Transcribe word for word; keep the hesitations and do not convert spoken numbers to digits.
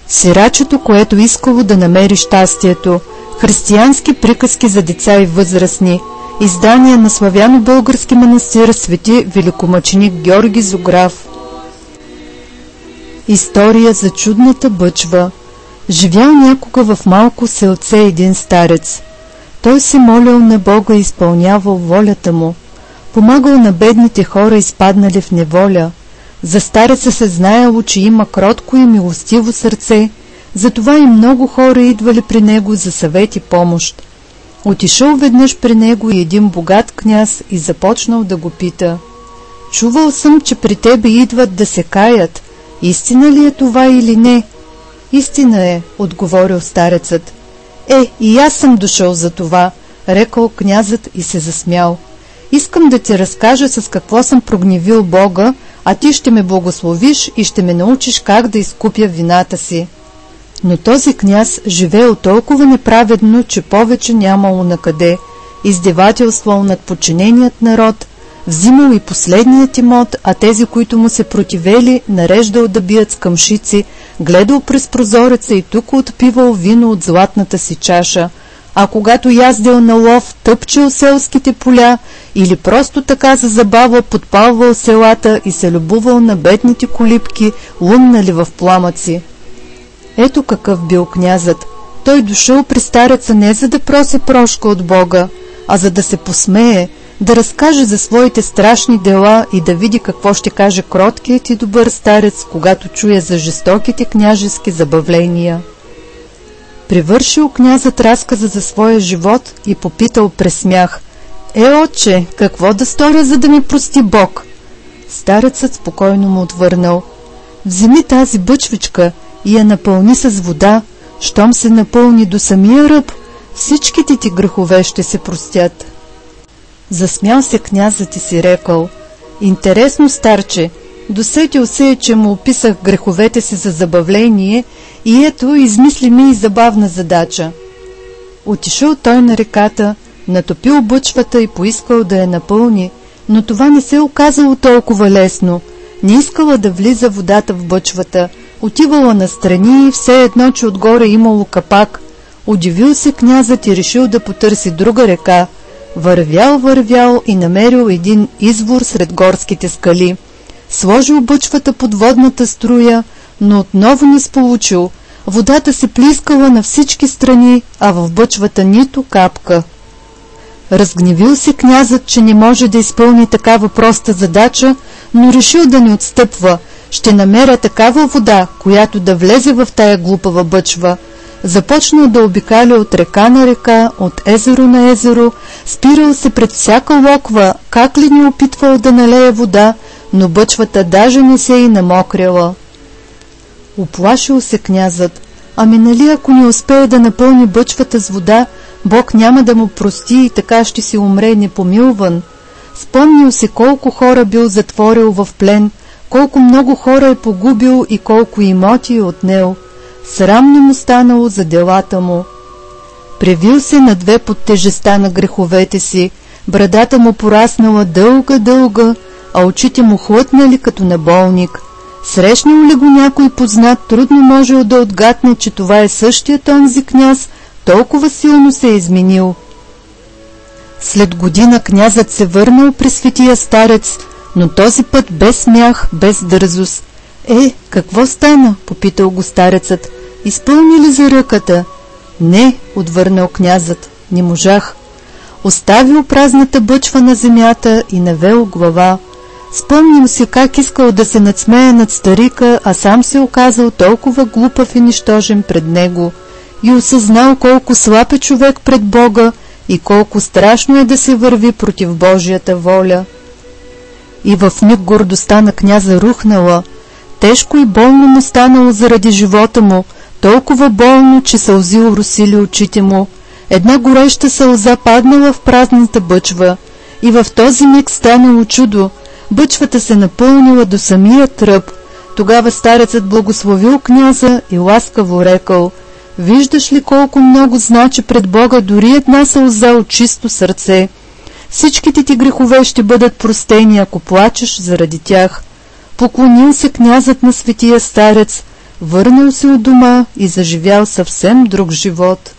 Сирачето, което искало да намери щастието, християнски приказки за деца и възрастни, издания на славяно-български манастир свети великомъченик Георги Зограф. История за чудната бъчва. Живял някога в малко селце един старец. Той се молил на Бога и изпълнявал волята му. Помагал на бедните хора, изпаднали в неволя. За стареца се знаело, че има кротко и милостиво сърце, затова и много хора идвали при него за съвет и помощ. Отишъл веднъж при него и един богат княз и започнал да го пита: чувал съм, че при тебе идват да се каят. Истина ли е това или не? Истина е, отговорил старецът. Е, и аз съм дошъл за това, рекал князът и се засмял. Искам да ти разкажа с какво съм прогневил Бога, а ти ще ме благословиш и ще ме научиш как да изкупя вината си. Но този княз живеел толкова неправедно, че повече нямало накъде, издевателствал над подчиненият народ, взимал и последният имот, а тези, които му се противели, нареждал да бият с камшици, гледал през прозореца и тук отпивал вино от златната си чаша, а когато яздил на лов, тъпчил селските поля или просто така за забава подпалвал селата и се любувал на бедните колибки, лумнали в пламъци. Ето какъв бил князът. Той дошъл при стареца не за да проси прошка от Бога, а за да се посмее, да разкаже за своите страшни дела и да види какво ще каже кроткият и добър старец, когато чуе за жестоките княжески забавления. Привършил князът разказа за своя живот и попитал през смях: Е, отче, какво да сторя, за да ми прости Бог? Старецът спокойно му отвърнал: вземи тази бъчвичка и я напълни с вода. Щом се напълни до самия ръб, всичките ти грехове ще се простят. Засмял се князът и си рекал: интересно, старче, досетил се, че му описах греховете си за забавление и ето, измисли ми и забавна задача. Отишъл той на реката, натопил бъчвата и поискал да я напълни, но това не се оказало толкова лесно. Не искала да влиза водата в бъчвата, отивала настрани и все едно, че отгоре имало капак. Удивил се князът и решил да потърси друга река. Вървял, вървял и намерил един извор сред горските скали. Сложил бъчвата под водната струя, но отново не сполучил. Водата се плискала на всички страни, а в бъчвата нито капка. Разгневил се князът, че не може да изпълни такава проста задача, но решил да не отстъпва. Ще намеря такава вода, която да влезе в тая глупава бъчва. Започнал да обикаля от река на река, от езеро на езеро, спирал се пред всяка локва, как ли не опитвал да налее вода, но бъчвата даже не се и намокряла. Уплашил се князът: ами нали ако не успее да напълни бъчвата с вода, Бог няма да му прости и така ще си умре непомилван. Спомнил се колко хора бил затворил в плен, колко много хора е погубил и колко имоти е отнел. Срамно му станало за делата му. Превил се на две под тежеста на греховете си, брадата му пораснала дълга-дълга, а очите му хлътнали като на болник. Срещнал ли го някой познат, трудно можел да отгадне, че това е същият онзи княз, толкова силно се е изменил. След година князът се върнал при светия старец, но този път без смях, без дързост. Е, какво стана? Попитал го старецът. Изпълни ли за ръката? Не, отвърнал князът, не можах. Оставил празната бъчва на земята и навел глава. Спомнил си как искал да се надсмее над старика, а сам се оказал толкова глупав и нищожен пред него, и осъзнал колко слаб е човек пред Бога и колко страшно е да се върви против Божията воля. И в миг гордостта на княза рухнала. Тежко и болно му станало заради живота му, толкова болно, че сълзи оросили очите му. Една гореща сълза паднала в празната бъчва и в този миг станало чудо. Бъчвата се напълнила до самия тръб. Тогава старецът благословил княза и ласкаво рекал: виждаш ли колко много значи пред Бога дори една сълза от чисто сърце? Всичките ти грехове ще бъдат простени, ако плачеш заради тях. Поклонил се князът на светия старец, Върнал се от дома и заживял съвсем друг живот,